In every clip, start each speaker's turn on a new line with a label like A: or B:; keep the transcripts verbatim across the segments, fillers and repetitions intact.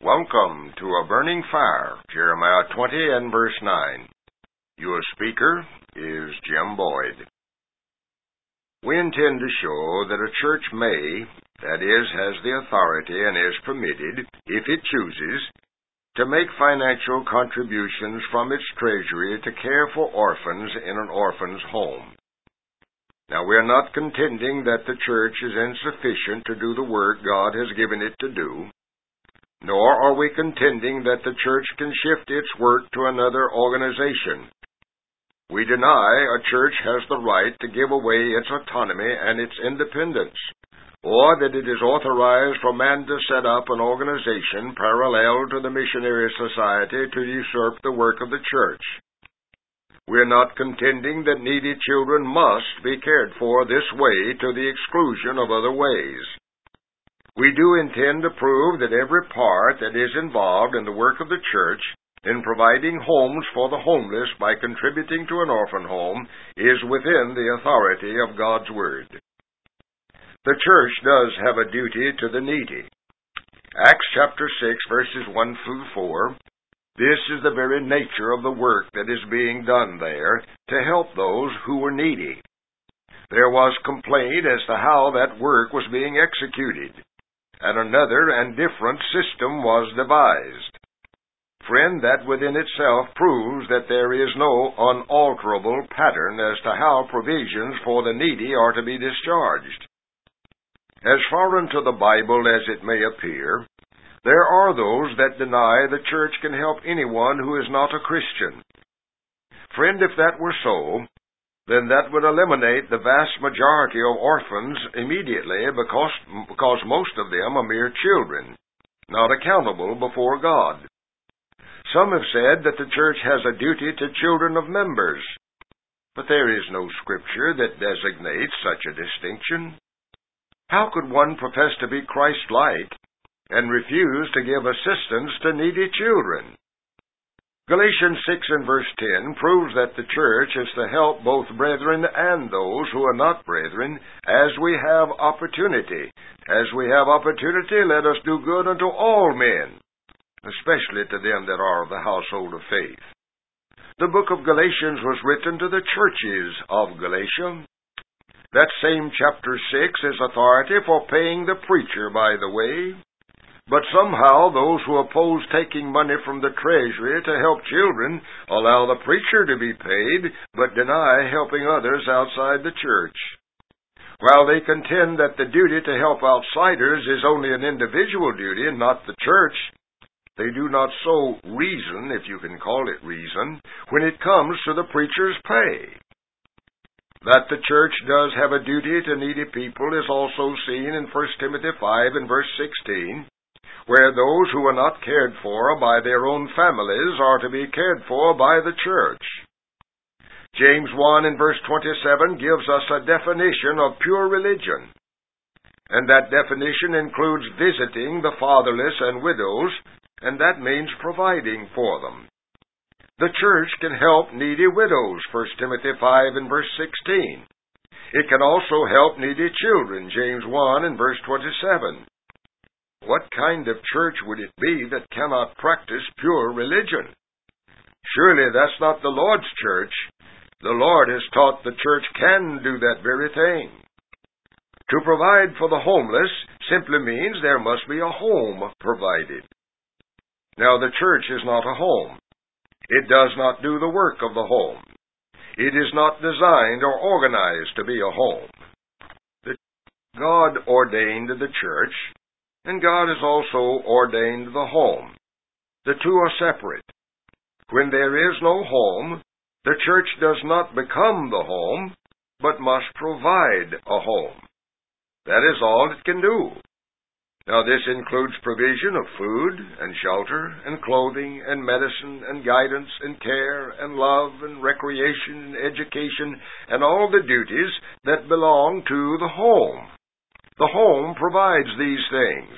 A: Welcome to A Burning Fire, Jeremiah twenty and verse nine. Your speaker is Jim Boyd. We intend to show that a church may, that is, has the authority and is permitted, if it chooses, to make financial contributions from its treasury to care for orphans in an orphan's home. Now, we are not contending that the church is insufficient to do the work God has given it to do, nor are we contending that the church can shift its work to another organization. We deny a church has the right to give away its autonomy and its independence, or that it is authorized for man to set up an organization parallel to the missionary society to usurp the work of the church. We are not contending that needy children must be cared for this way to the exclusion of other ways. We do intend to prove that every part that is involved in the work of the church in providing homes for the homeless by contributing to an orphan home is within the authority of God's Word. The church does have a duty to the needy. Acts chapter six, verses one through four, this is the very nature of the work that is being done there to help those who were needy. There was complaint as to how that work was being executed, and another and different system was devised. Friend, that within itself proves that there is no unalterable pattern as to how provisions for the needy are to be discharged. As foreign to the Bible as it may appear, there are those that deny the church can help anyone who is not a Christian. Friend, if that were so, then that would eliminate the vast majority of orphans immediately because, because most of them are mere children, not accountable before God. Some have said that the church has a duty to children of members, but there is no scripture that designates such a distinction. How could one profess to be Christ-like and refuse to give assistance to needy children? Galatians six and verse ten proves that the church is to help both brethren and those who are not brethren as we have opportunity. As we have opportunity, let us do good unto all men, especially to them that are of the household of faith. The book of Galatians was written to the churches of Galatia. That same chapter six is authority for paying the preacher, by the way. But somehow those who oppose taking money from the treasury to help children allow the preacher to be paid, but deny helping others outside the church. While they contend that the duty to help outsiders is only an individual duty and not the church, they do not so reason, if you can call it reason, when it comes to the preacher's pay. That the church does have a duty to needy people is also seen in First Timothy five and verse sixteen, where those who are not cared for by their own families are to be cared for by the church. James one and verse twenty-seven gives us a definition of pure religion, and that definition includes visiting the fatherless and widows, and that means providing for them. The church can help needy widows, First Timothy five and verse sixteen. It can also help needy children, James one and verse twenty-seven. What kind of church would it be that cannot practice pure religion? Surely that's not the Lord's church. The Lord has taught the church can do that very thing. To provide for the homeless simply means there must be a home provided. Now, the church is not a home. It does not do the work of the home. It is not designed or organized to be a home. The God ordained the church, and God has also ordained the home. The two are separate. When there is no home, the church does not become the home, but must provide a home. That is all it can do. Now, this includes provision of food and shelter and clothing and medicine and guidance and care and love and recreation and education and all the duties that belong to the home. The home provides these things.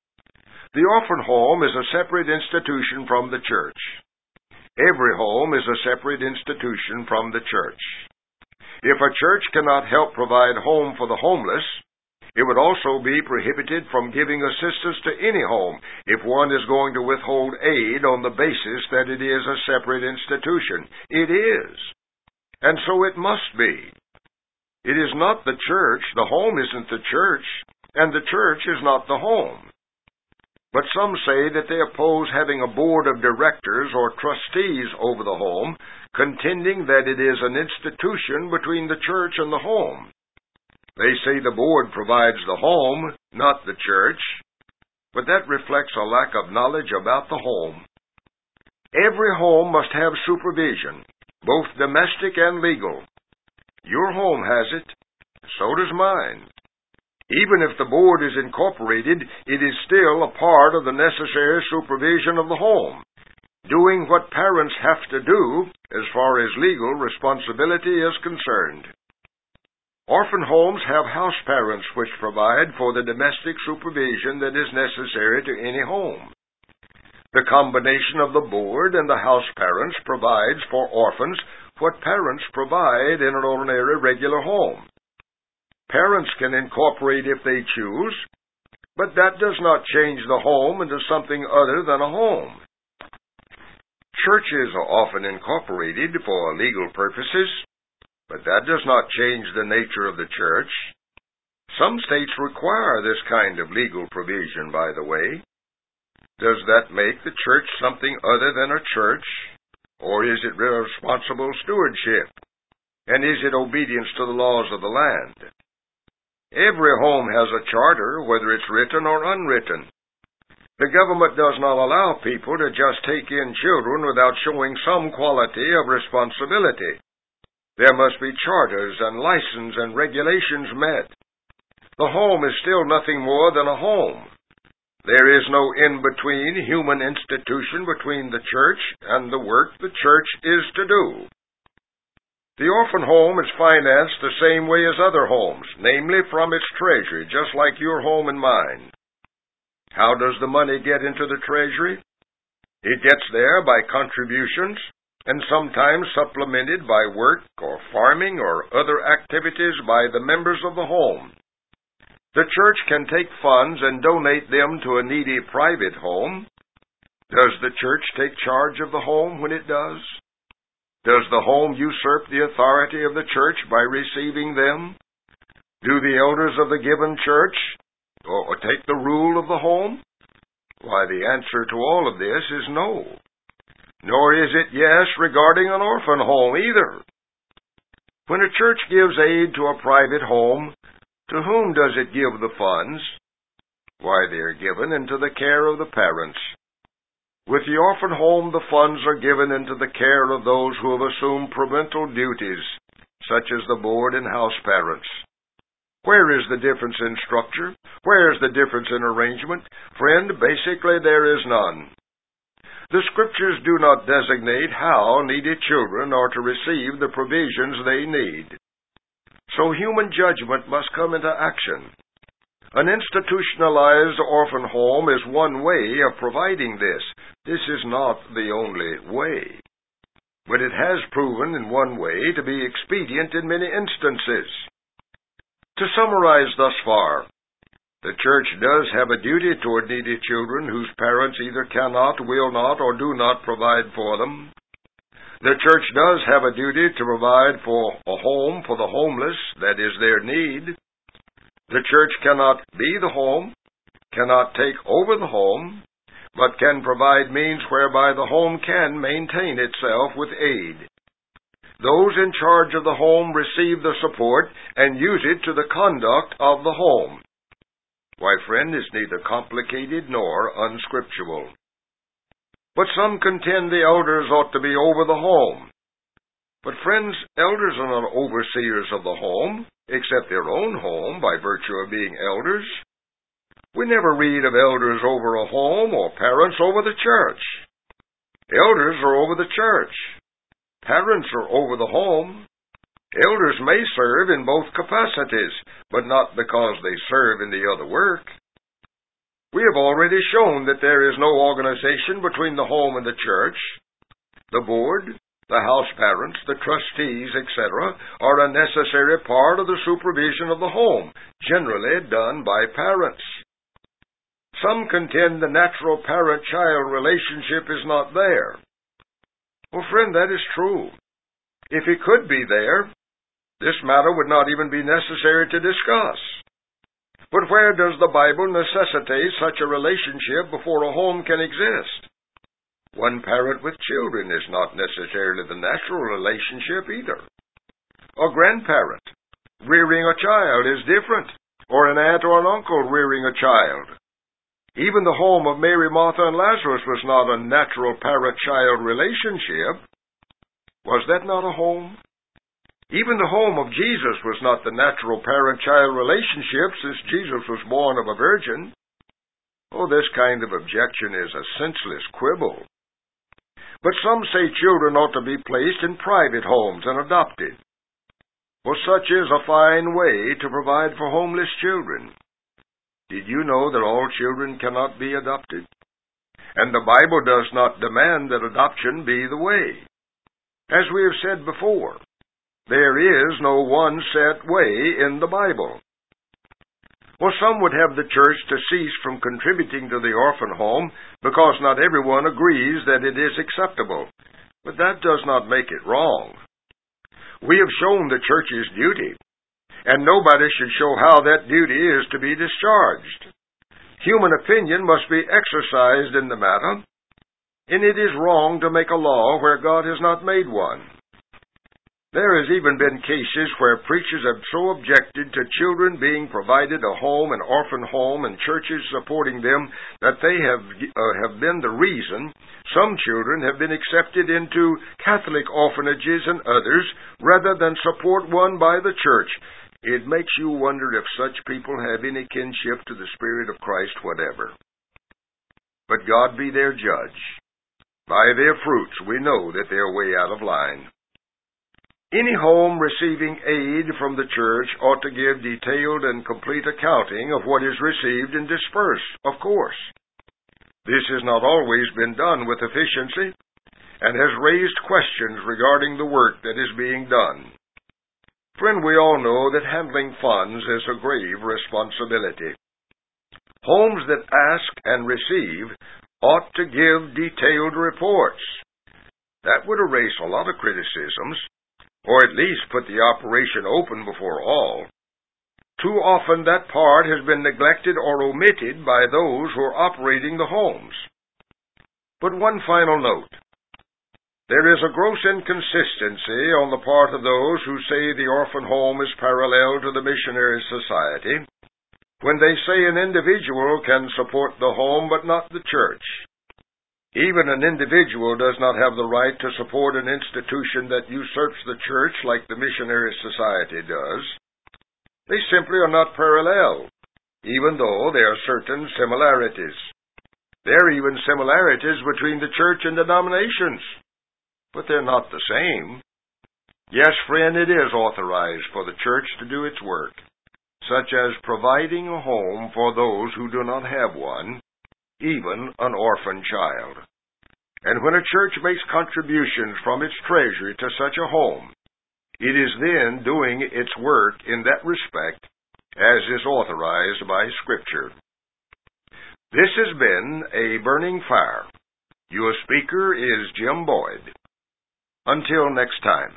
A: The orphan home is a separate institution from the church. Every home is a separate institution from the church. If a church cannot help provide home for the homeless, It would also be prohibited from giving assistance to any home if one is going to withhold aid on the basis that it is a separate institution. It is. And so it must be. It is not the church, the home isn't the church, and the church is not the home. But some say that they oppose having a board of directors or trustees over the home, contending that it is an institution between the church and the home. They say the board provides the home, not the church, but that reflects a lack of knowledge about the home. Every home must have supervision, both domestic and legal. Your home has it, so does mine. Even if the board is incorporated, it is still a part of the necessary supervision of the home, doing what parents have to do as far as legal responsibility is concerned. Orphan homes have house parents which provide for the domestic supervision that is necessary to any home. The combination of the board and the house parents provides for orphans what parents provide in an ordinary regular home. Parents can incorporate if they choose, but that does not change the home into something other than a home. Churches are often incorporated for legal purposes, but that does not change the nature of the church. Some states require this kind of legal provision, by the way. Does that make the church something other than a church, or is it responsible stewardship? And is it obedience to the laws of the land? Every home has a charter, whether it's written or unwritten. The government does not allow people to just take in children without showing some quality of responsibility. There must be charters and license and regulations met. The home is still nothing more than a home. There is no in-between human institution between the church and the work the church is to do. The orphan home is financed the same way as other homes, namely from its treasury, just like your home and mine. How does the money get into the treasury? It gets there by contributions, and sometimes supplemented by work or farming or other activities by the members of the home. The church can take funds and donate them to a needy private home. Does the church take charge of the home when it does? Does the home usurp the authority of the church by receiving them? Do the elders of the given church or take the rule of the home? Why, the answer to all of this is no. Nor is it yes regarding an orphan home either. When a church gives aid to a private home, to whom does it give the funds? Why, they are given into the care of the parents. With the orphan home, the funds are given into the care of those who have assumed parental duties, such as the board and house parents. Where is the difference in structure? Where is the difference in arrangement? Friend, basically there is none. The Scriptures do not designate how needy children are to receive the provisions they need. So human judgment must come into action. An institutionalized orphan home is one way of providing this. This is not the only way. But it has proven in one way to be expedient in many instances. To summarize thus far, the church does have a duty toward needy children whose parents either cannot, will not, or do not provide for them. The church does have a duty to provide for a home for the homeless, that is their need. The church cannot be the home, cannot take over the home, but can provide means whereby the home can maintain itself with aid. Those in charge of the home receive the support and use it to the conduct of the home. Why, friend, is neither complicated nor unscriptural. But some contend the elders ought to be over the home. But friends, elders are not overseers of the home, except their own home by virtue of being elders. We never read of elders over a home or parents over the church. Elders are over the church. Parents are over the home. Elders may serve in both capacities, but not because they serve in the other work. We have already shown that there is no organization between the home and the church. The board, the house parents, the trustees, et cetera, are a necessary part of the supervision of the home, generally done by parents. Some contend the natural parent-child relationship is not there. Well, friend, that is true. If it could be there, this matter would not even be necessary to discuss. But where does the Bible necessitate such a relationship before a home can exist? One parent with children is not necessarily the natural relationship either. A grandparent rearing a child is different, or an aunt or an uncle rearing a child. Even the home of Mary, Martha, and Lazarus was not a natural parent-child relationship. Was that not a home? Even the home of Jesus was not the natural parent-child relationship, since Jesus was born of a virgin. Oh, this kind of objection is a senseless quibble. But some say children ought to be placed in private homes and adopted. Well, such is a fine way to provide for homeless children. Did you know that all children cannot be adopted? And the Bible does not demand that adoption be the way. As we have said before, there is no one set way in the Bible. Well, some would have the church to cease from contributing to the orphan home because not everyone agrees that it is acceptable. But that does not make it wrong. We have shown the church's duty, and nobody should show how that duty is to be discharged. Human opinion must be exercised in the matter, and it is wrong to make a law where God has not made one. There has even been cases where preachers have so objected to children being provided a home, an orphan home, and churches supporting them, that they have uh, have been the reason some children have been accepted into Catholic orphanages and others, rather than support one by the church. It makes you wonder if such people have any kinship to the Spirit of Christ whatever. But God be their judge. By their fruits we know that they are way out of line. Any home receiving aid from the church ought to give detailed and complete accounting of what is received and dispersed, of course. This has not always been done with efficiency, and has raised questions regarding the work that is being done. Friend, we all know that handling funds is a grave responsibility. Homes that ask and receive ought to give detailed reports. That would erase a lot of criticisms, or at least put the operation open before all. Too often that part has been neglected or omitted by those who are operating the homes. But one final note. There is a gross inconsistency on the part of those who say the orphan home is parallel to the missionary society, when they say an individual can support the home but not the church. Even an individual does not have the right to support an institution that usurps the church like the missionary society does. They simply are not parallel, even though there are certain similarities. There are even similarities between the church and denominations, but they're not the same. Yes, friend, it is authorized for the church to do its work, such as providing a home for those who do not have one, even an orphan child. And when a church makes contributions from its treasury to such a home, it is then doing its work in that respect as is authorized by Scripture. This has been A Burning Fire. Your speaker is Jim Boyd. Until next time.